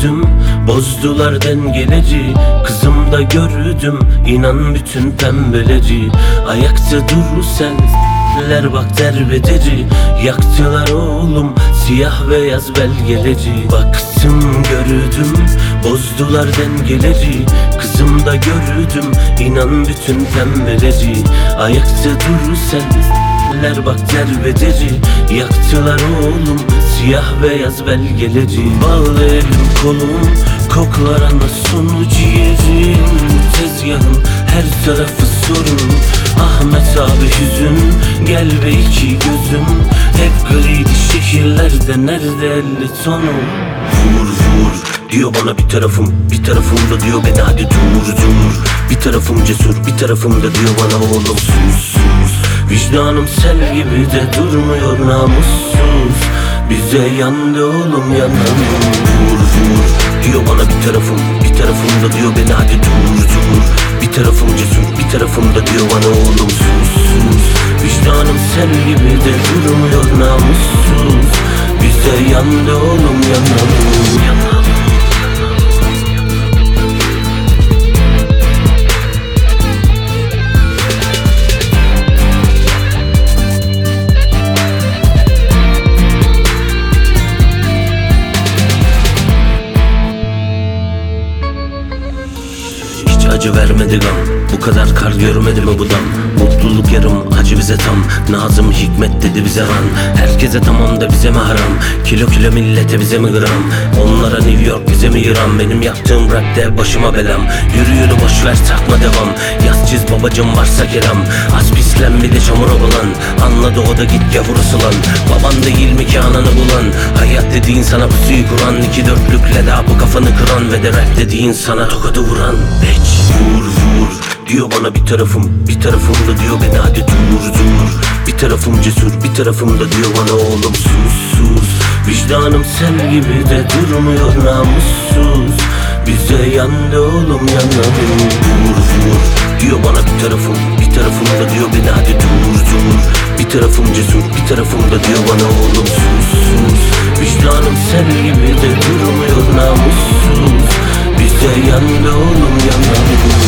gördüm, bozdular dengeleri. Kızımda gördüm, inan bütün pembeleri. Ayakta dur senler bak derbederi. Yaktılar oğlum siyah beyaz belgeleri. Baktım gördüm, bozdular dengeleri. Kızımda gördüm, inan bütün pembeleri. Ayakta dur senler bak derbederi. Yaktılar oğlum siyah beyaz belgeleri. Bağlı elim kolum, koklar ana sonu ciğerim. Tezgahın her tarafı sorun. Ahmet abi hüzün, gel be iki gözüm. Hep griydi şehirlerde, nerede 50 tonu. Vur vur diyor bana bir tarafım, bir tarafımda diyor beni hadi dur dur. Bir tarafım cesur, bir tarafımda diyor bana oğlum sus sus. Vicdanım sel gibi de durmuyor namussuz. Bize yandı oğlum yanan. Vur vur diyor bana bir tarafım, bir tarafımda diyor beni hadi dur dur. Bir tarafım cesur, bir tarafımda diyor bana oğlum sus sus. Vicdanım sel gibi de durmuyor namussuz. Bize yandı oğlum yanan. Acı vermedi gam, bu kadar kar görmedi mi bu dam? Mutluluk yarım, acı bize tam. Nazım Hikmet dedi bize lan. Herkese tamam da bize mi haram? Kilo kilo millete bize mi gram? Onlara New York bize mi İran? Benim yaptığım rapte başıma belam. Yürü yürü boşver takma devam. Yaz çiz babacım varsa kelam. Az pislen bir de çamura bulan. Anladı o da git gavur ısılan. Baban değil mi ki ananı bulan? Hayat dediğin sana pusuyu kuran. 2-4'lükle daha bu kafanı kıran. Ve de rap dediğin sana tokadı vuran. Bitch. Vur vur diyor bana bir tarafım, bir tarafımda diyor beni hadi dur dur. Bir tarafım cesur, bir tarafımda diyor bana oğlum sus sus. Vicdanım sel gibi de durmuyor namussuz. Bize yandı oğlum yanan. Vur vur diyor bana bir tarafım, bir tarafımda diyor beni hadi dur dur. Bir tarafım cesur, bir tarafımda diyor bana oğlum sus sus. Vicdanım sel gibi de durmuyor namussuz. Bize yandı oğlum yanan.